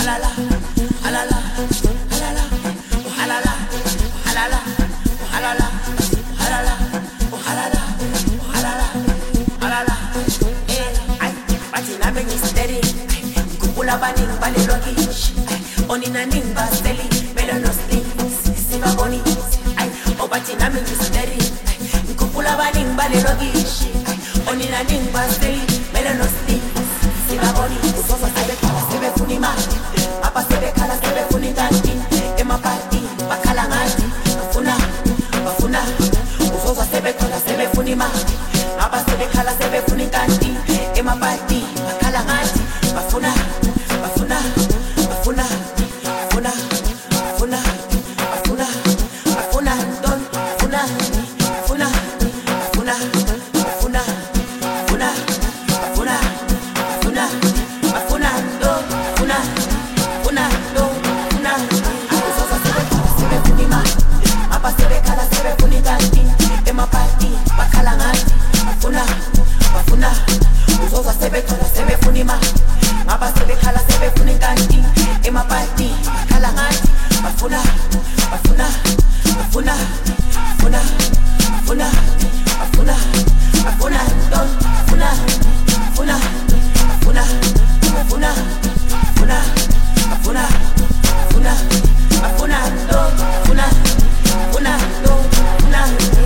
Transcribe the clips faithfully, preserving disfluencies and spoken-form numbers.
halala, halala, halala, halala, halala, halala, halala, halala, halala, halala. Eh, ay, bathi nami ngisteady, kuphula baningi balelokishi, onina ningi basteli, belo stings, sibaboni, ay, obathi nami ngisteady, kuphula baningi balelokishi, onina ningi basteli, belo stings, sibaboni, usofa sebekhala sebefuna imali, apa sebekhala sebefuna intanti, emapati bakhala ngathi bafuna bafuna, usofa sebekhala sebefuna imali, apa sebekhala sebefuna intanti, emapati bakhala ngathi bafuna bafuna bafuna bafuna bafuna bafuna bafuna don bafuna bafuna bafuna bafuna bafuna bafuna bafuna bafuna do bafuna bafuna do bafuna usofa sebekhala sebefuna imali, apa sebekhala sebefuna intanti, emapati bakhala ngathi bafuna bafuna, usofa sebekhala sebefuna imali, ngaba sebekhala sebefuna intanti, emapati bakhala ngathi bafuna bafuna bafuna bafuna bafuna bafuna bafuna don bafuna bafuna bafuna bafuna bafuna bafuna bafuna bafuna do bafuna bafuna do bafuna.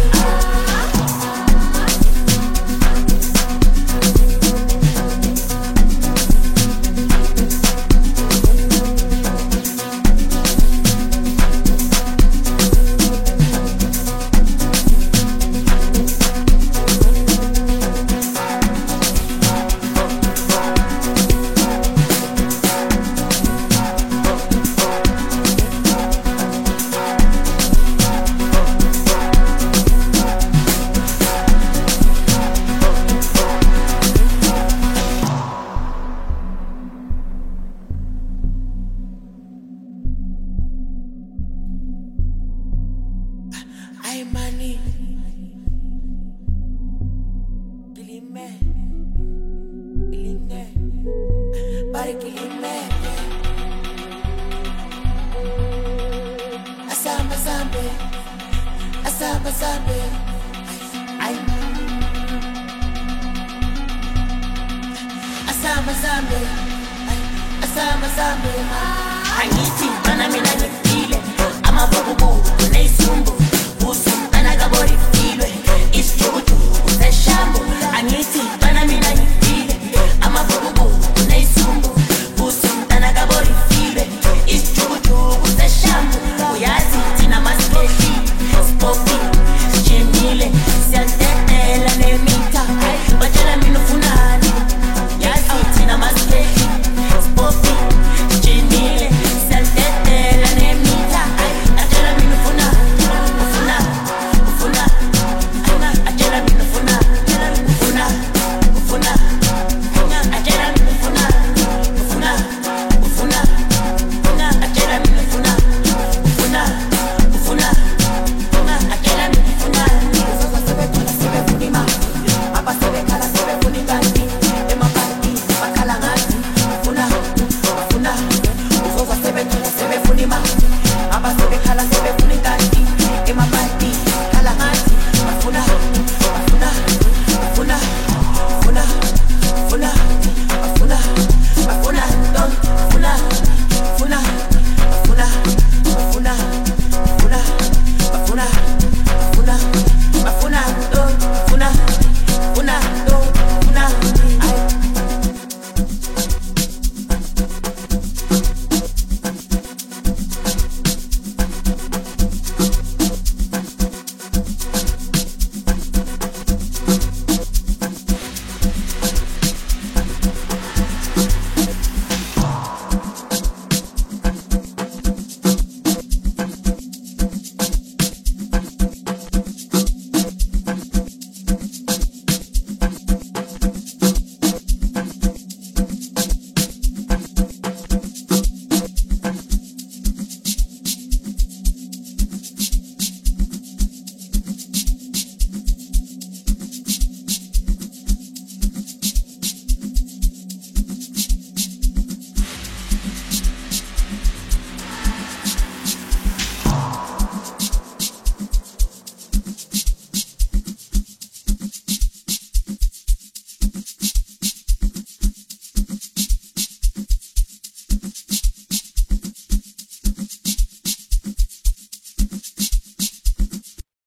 Ay mani, kilime, kilime, pare kilime. Asamba sambe, asamba sambe. Ay, asamba sambe, ay, asamba sambe.